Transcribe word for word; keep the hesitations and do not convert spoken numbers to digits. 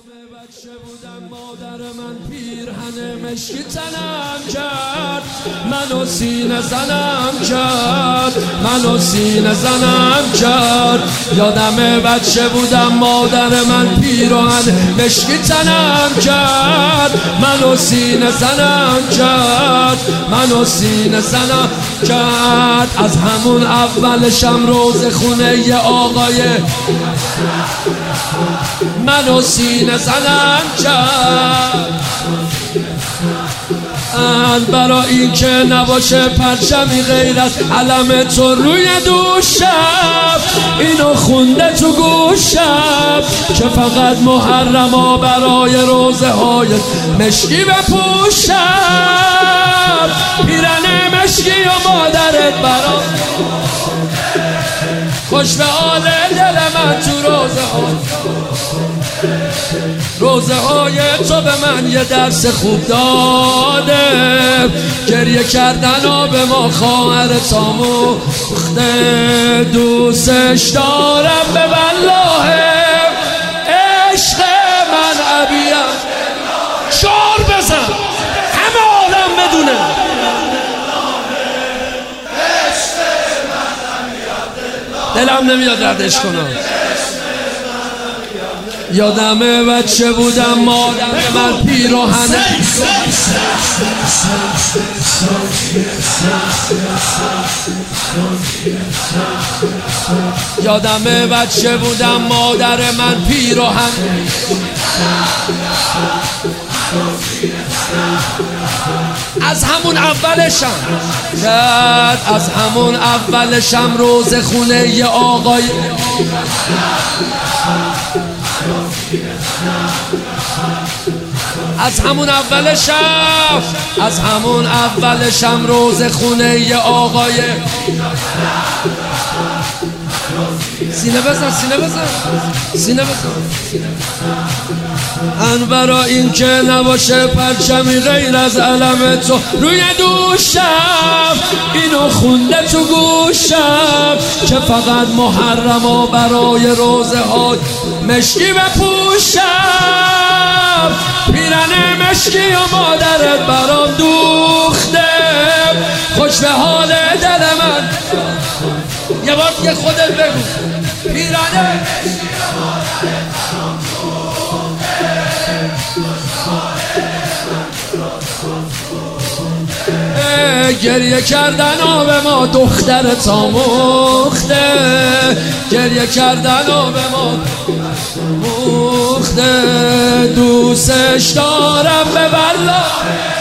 بچه بودم مادر من پیرهن مشکی تنم کرد، منو سینه زنم کرد، منو سینه زنم کرد. یادم بچه بودم مادر من پیرهن مشکی تنم کرد، منو سینه زنم کرد، منو سینه زنم کرد. از همون اولشم روز خونه ی آقای منو سینه زنم کرد. برای این که نباشه پرچمی غیر از علم تو روی دوشم، اینو خونده تو گوشم که فقط محرما برای روزه های مشکی بپوشم. پیرن مشکی و مادرت برام خوش به حال دل من تو روزه ها، روزه های تو به من یه درس خوب داده. گریه کردن و به ما خواهر تاموخته، دوستش دارم به والله عشق من عبیم. شعار بزن همه عالم بدونه دلم نمیاد ردش کنم. یادم بچه بودم مادر من پیراهنه یادم بچه بودم مادر من پیراهن از همون اولشم یاد از همون اولشم روز خونه ی آقای از همون اولشم از همون اولشم روز خونه ی آقای سینه بزن سینه بزن سینه بزن ان برای این که نباشه پرچمی غیر از علم تو روی دوشم، اینو خونده تو گوشم که فقط محرما برای روزه های مشکی بپوشم. پیرن مشکی و مادرت برام دوخته، خوش به حال دل من. یه بار دیگه خودت بگو. پیرن مشکی و مادرت برام دوخته، گریه کردن و به ما دختر تاموخته، گریه کردن و به ما مخته. دوستش دارم به والله